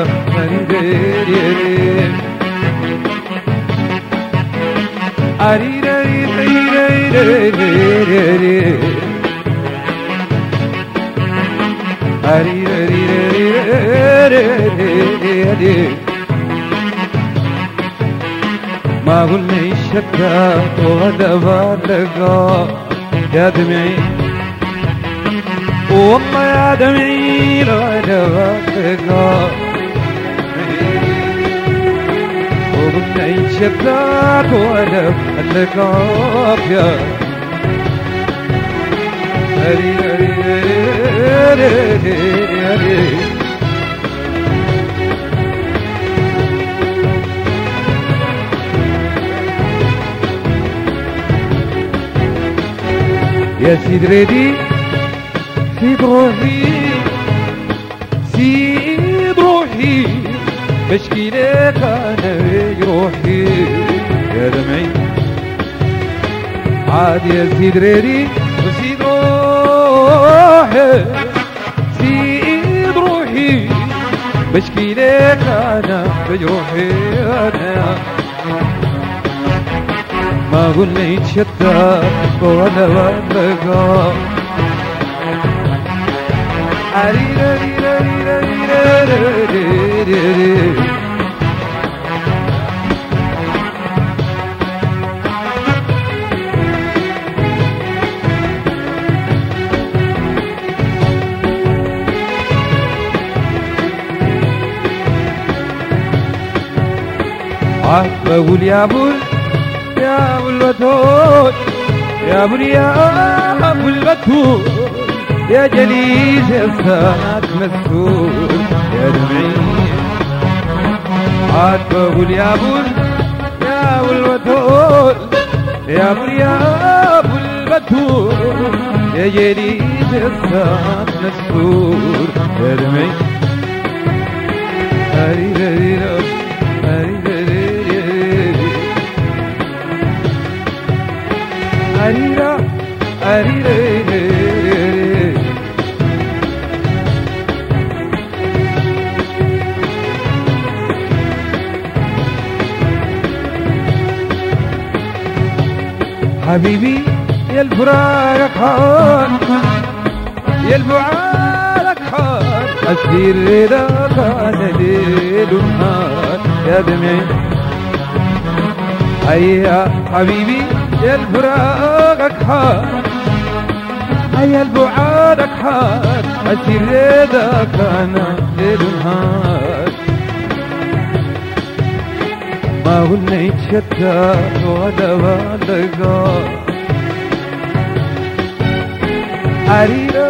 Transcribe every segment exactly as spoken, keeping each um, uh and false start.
ما قلنا الشتات وغدا بلقى يا دمعي والله يا دمعي الغدا بلقى وقلنا الشتات وغدا بلقى يا هري هري هري هري يا سيد ريدي سيد روحي سيد روحي بشكي لك انا روحي يا دمعي عاد يا سيد ريدي وسيد روحي سيد روحي بشكي لك انا بجروحي انا ما قلنا يتشتت ولا بلقى بقول يا بول يا ابو البتول يا ابو يا ابو البتول يا جليس الساعات مسؤول يا دمعي عاد بقول يا ابو يا ابو البتول يا ابو يا ابو البتول يا جليس الساعات مسؤول يا دمعي هري هري هري هري أريرا أريرا حبيبي يا الفراق حار يا البعاد حار أسير رضاك أنا ليل ونهار يا دمعي هيا حبيبي يا الفراقك حار هيا البعادك حار أسير رضاك أنا ليل ونهار ما قلنا يتشتت ولا بلقى أريرا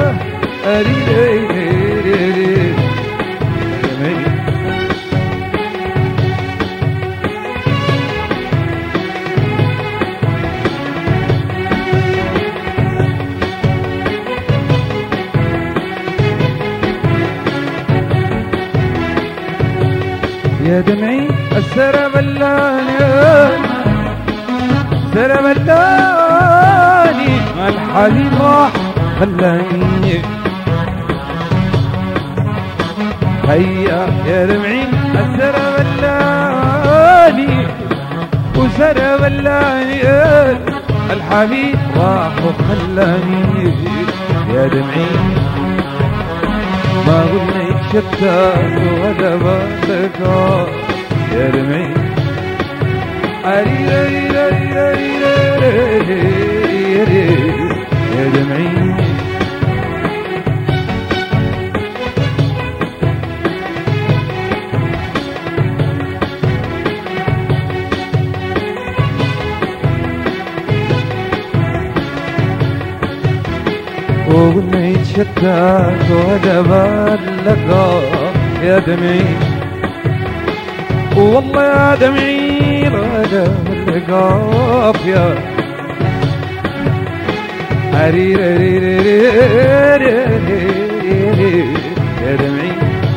أريرا يا دمعي السرى بلاني سرى بلاني الحبيب راح خلاني هيا يا دمعي السرى بلاني وسرى بلاني الحبيب راح وخلاني يا دمعي ما قلنا يتشتت ولا بلقى يا دمعي يا دمعي وقلنا يتشتت ولا بلقى يا دمعي والله يا دمعي ولا بلقى يا يا دمعي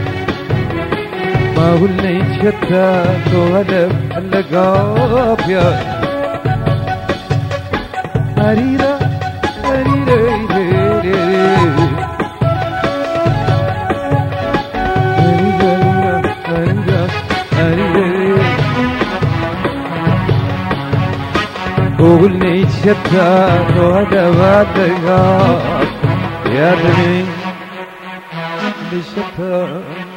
ما قلنا يتشتت ولا بلقى يا هريرة هريرة وقلني يتشتت وهذا بعدك يا دني اللي شتت